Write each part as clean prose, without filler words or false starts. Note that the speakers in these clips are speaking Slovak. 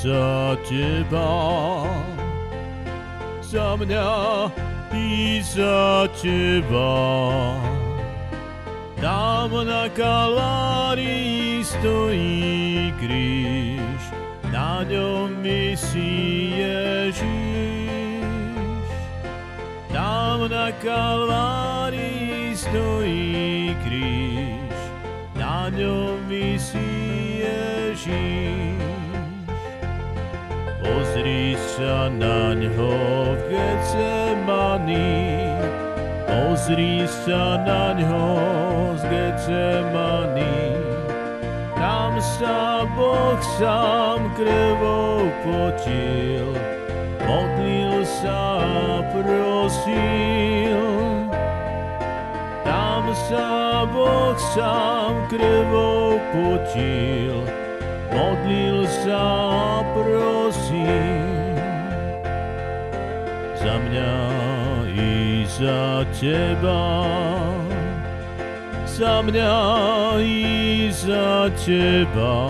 za teba, za mňa i za teba. Tam na Kalvárii stojí kríž, na ňom visí Ježiš. Tam na Kalvárii stojí kríž, na ňom visí Ježiš. Pozri sa naňho v Getsemani, pozri sa naňho z Getsemani. Tam sa Boh sám krvou potil, modlil sa a prosil. Tam sa Boh sám krvou potil, modlil sa a prosil. Za mňa i za teba, za mňa i za teba.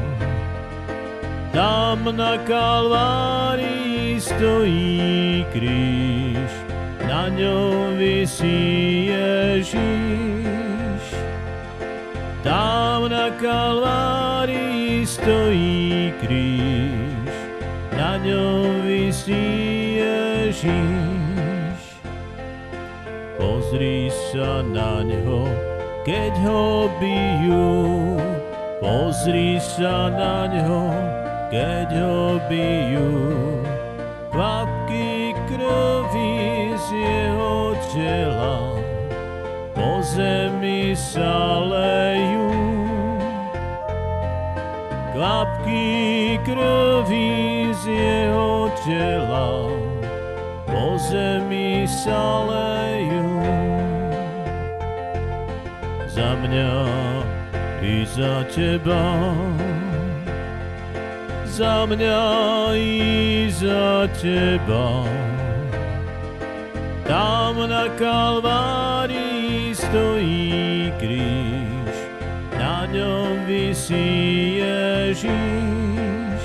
Tam na Kalvárii stojí kríž, na ňom visí Ježiš. Tam na Kalvárii stojí kríž, na ňom visí Ježiš. Pozri sa naňho, keď ho bijú, pozri sa naňho, keď ho bijú. Kvapky krvi z jeho tela po zemi sa lejú. Kvapky krvi z jeho tela po zemi sa lejú. Za mňa i za teba, za mňa i za teba. Tam na Kalvárii stojí kríž, na ňom visí Ježiš.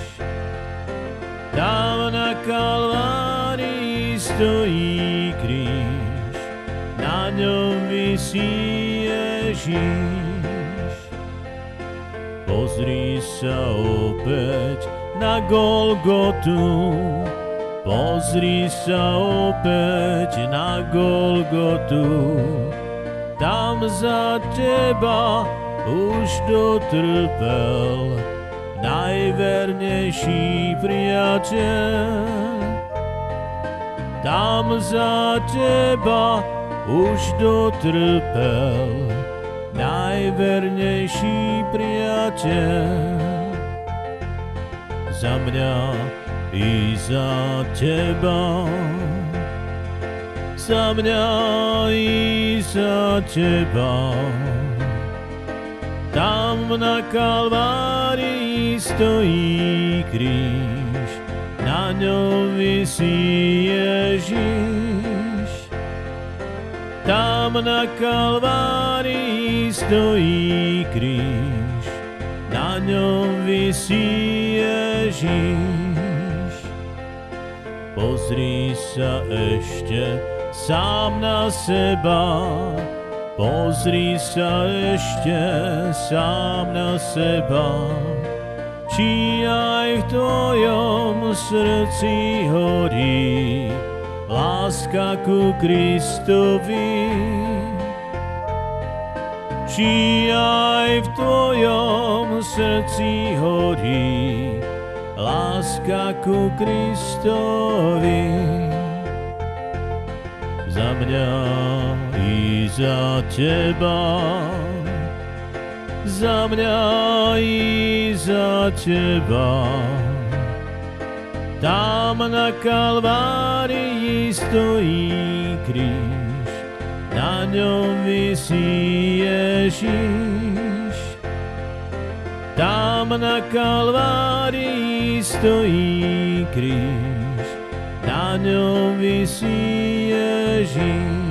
Tam na Kalvárii stojí kríž, na ňom visí Ježiš. Pozri sa opäť na Golgotu, pozri sa opäť na Golgotu. Tam za teba už dotrpel najvernejší priateľ. Tam za teba už dotrpel najvernejší priateľ. Za mňa i za teba, za mňa i za teba. Tam na Kalvárii stojí kríž, na ňom visí Ježiš. Tam na Kalvárii stojí kríž, na ňom visí Ježiš. Pozri sa ešte sám na seba, pozri sa ešte sám na seba. Či aj v tvojom srdci horí láska ku Kristovi. Či aj v tvojom srdci horí láska ku Kristovi. Za mňa i za teba, za mňa i za teba. Tam na Kalvárii stojí kríž, na ňom visí Ježiš. Tam na Kalvárii stojí kríž, na ňom visí Ježiš.